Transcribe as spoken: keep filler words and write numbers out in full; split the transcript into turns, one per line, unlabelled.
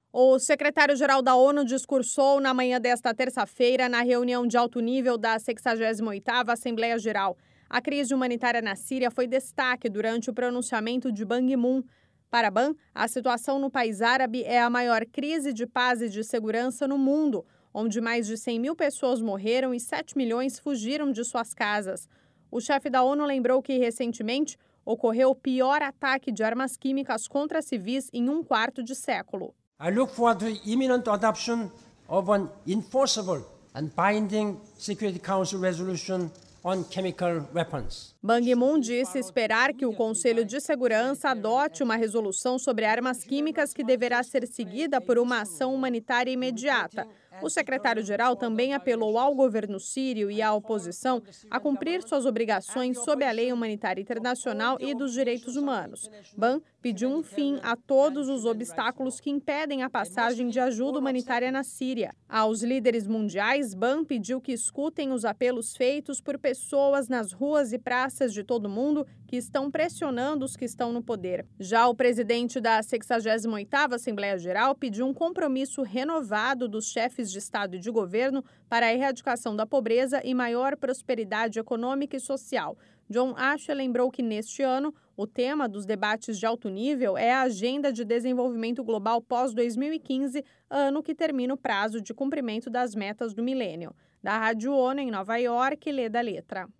O secretário-geral da ONU discursou na manhã desta terça-feira na reunião de alto nível da sexagésima oitava Assembleia Geral. A crise humanitária na Síria foi destaque durante o pronunciamento de Ban Ki-moon. Para Ban, a situação no país árabe é a maior crise de paz e de segurança no mundo, onde mais de cem mil pessoas morreram e sete milhões fugiram de suas casas. O chefe da ONU lembrou que, recentemente, ocorreu o pior ataque de armas químicas contra civis em um quarto de século.
I look forward to the imminent adoption of an enforceable and binding Security Council resolution on chemical weapons.
Ban Ki-moon disse esperar que o Conselho de Segurança adote uma resolução sobre armas químicas que deverá ser seguida por uma ação humanitária imediata. O secretário-geral também apelou ao governo sírio e à oposição a cumprir suas obrigações sob a lei humanitária internacional e dos direitos humanos. Ban pediu um fim a todos os obstáculos que impedem a passagem de ajuda humanitária na Síria. Aos líderes mundiais, Ban pediu que escutem os apelos feitos por pessoas nas ruas e praças de todo mundo que estão pressionando os que estão no poder. Já o presidente da sexagésima oitava Assembleia Geral pediu um compromisso renovado dos chefes de Estado e de governo para a erradicação da pobreza e maior prosperidade econômica e social. John Ashe lembrou que, neste ano, o tema dos debates de alto nível é a Agenda de Desenvolvimento Global pós dois mil e quinze, ano que termina o prazo de cumprimento das metas do milênio. Da Rádio ONU, em Nova York, Leda Letra.